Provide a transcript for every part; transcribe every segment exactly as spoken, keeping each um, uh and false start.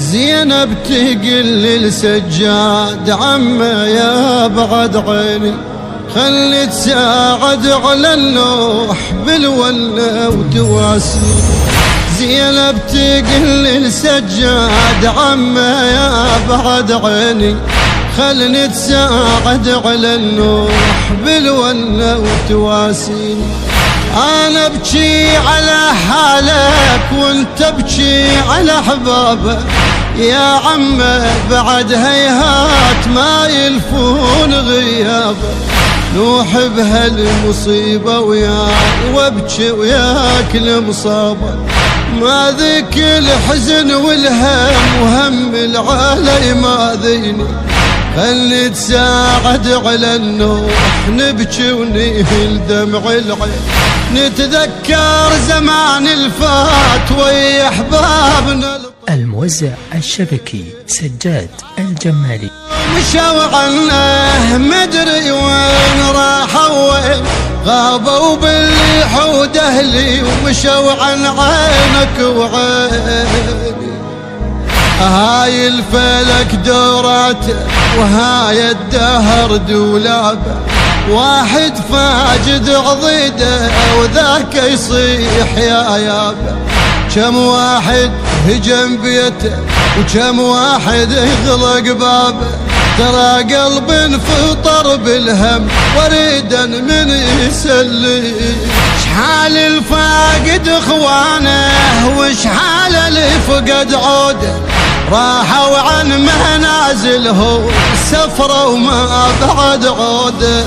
زينب تقل للسجاد عمه يا بعد عيني خلي تساعد على النوح بالولة وتواسي. زينب تقل للسجاد عمه يا بعد عيني خلني تساعد على النوح بالولة وتواسيني. أنا أبكي على حالك وانت ابكي على حبابك يا عمه بعد هيهات ما يلفون غيابك. نوح بهالمصيبة وياك وابكي وياك المصابة ما ذيك الحزن والهم وهم العالي ما ذيني خلي تساعد على النوح نبكي ونهل دمع العين نتذكر زمان الفات ويا احبابنا. الموزع الشبكي سجاد الجمالي. مشوا عنه مدري وين راحوا وين غابوا بالحود اهلي ومشوا عن عينك وعيني. هاي الفلك دوراته وهاي الدهر دولابه واحد فاجد عضيده وذاك يصيح يا يابا. كم واحد هجم بيته وكم واحد يغلق بابه ترى قلب انفطر بالهم وريدا من يسلي. شحال الفاقد اخوانه وشحال اللي فقد عوده راحوا عن منازلهم سفروا وما بعد عوده.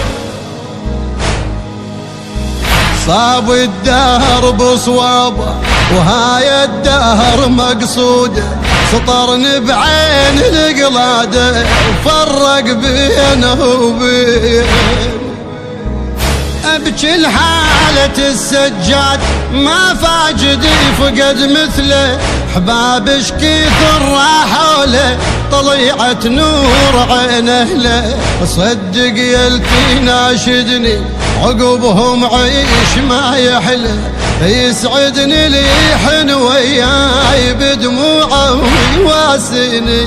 صاب الدهر بصوابه وهاي الدهر مقصوده سطرني بعين القلاده وفرق بينه وبين. ابكي لحالة السجاد ما فاجد فقد مثله احبابش كثر راحوا له طلعت نور عين اهله. صدق يلتي ناشدني عقبهم عيش ما يحلى يسعدني ليحن وياي بدموعه ويواسيني.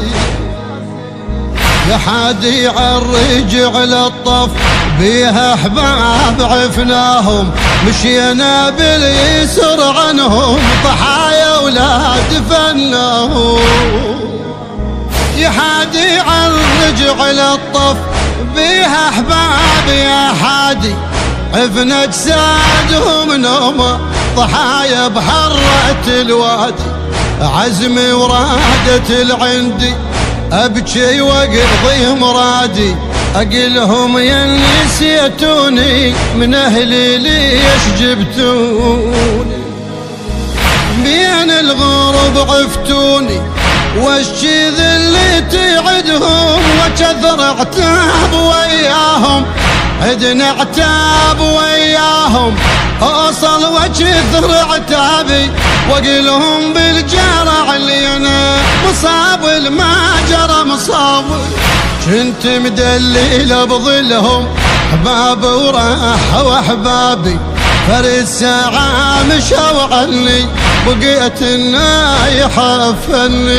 لحد عالرجع للطف بيها احباب عفناهم مشينا باليسر عنهم ضحايا ولا دفناهم. يحادي عالرجع للطف بيها احباب يا حادي عفن اجسادهم نومه ضحايا بحرة الوادي. عزمي ورادت العندي ابكي واقضي مرادي اقلهم يا نسيتوني من اهلي ليش جبتوني. بين الغرب عفتوني واشي ذلي تعدهم وكثر عتاب وياهم عدنا عتاب وياهم اوصل وكثر عتابي واقلهم بالجرع اللي انا مصاب الما جرى مصاب. كنت مدلل بظلهم احباب وراحوا احبابي فرد ساعة مشوا عني بقيت النايح فني.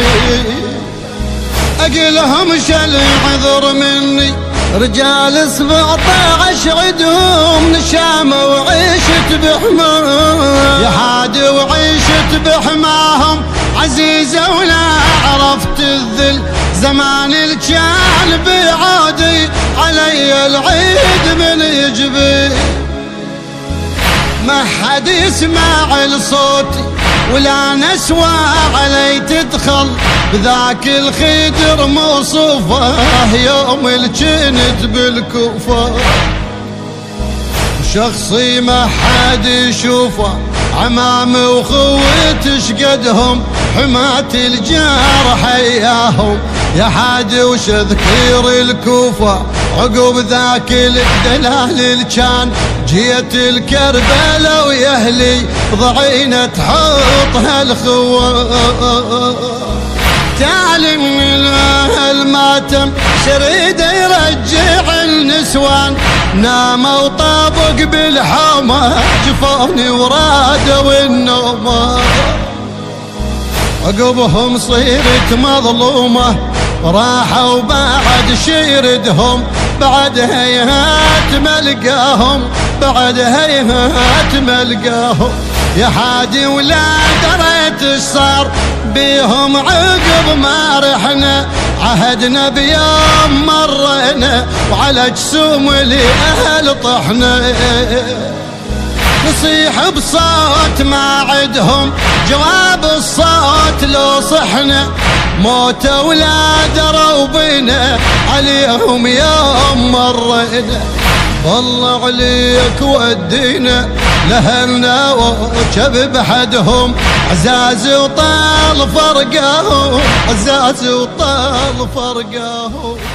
اقلهم شل عذر مني رجال سبعطاعش عدهم نشامة وعيشت بحماهم يا حادي وعيشت بحماهم عزيزة ولا عرفت الذل زمان الكان بعادي علي العيد من يجبي. ما حد يسمع لصوتي ولا نسوى علي تدخل بذاك الخدر موصوفه يوم الجنت بالكوفة. شخصي ما حد يشوفه عمامي وخوتي شقدهم حماة الجار حياهم يا حادي وش ذكير الكوفة عقب ذاك الدلال الكان جيت الكربلاء ويهلي ضعينة تحط هالخوة. تعلم من الماتم شريده يرجع النسوان ناموا وطابق بالحومة جفوني ورادوا النوم. عقبهم صيرت مظلومة راحوا بعد شيردهم بعد هيهات ملقاهم بعد هيهات ملقاهم يا حادي ولا دريت ايش صار بيهم عقب ما رحنا عهدنا بيوم مرينا وعلى جسوم لأهل طحنا نصيح بصوت ما عدهم جواب الصوت لو صحنا موت ولا دروا بنا عليهم يوم مرينا والله عليك ودينا لهلنا وجب بحدهم عزاز وطال فرقاهم عزاز وطال فرقاهم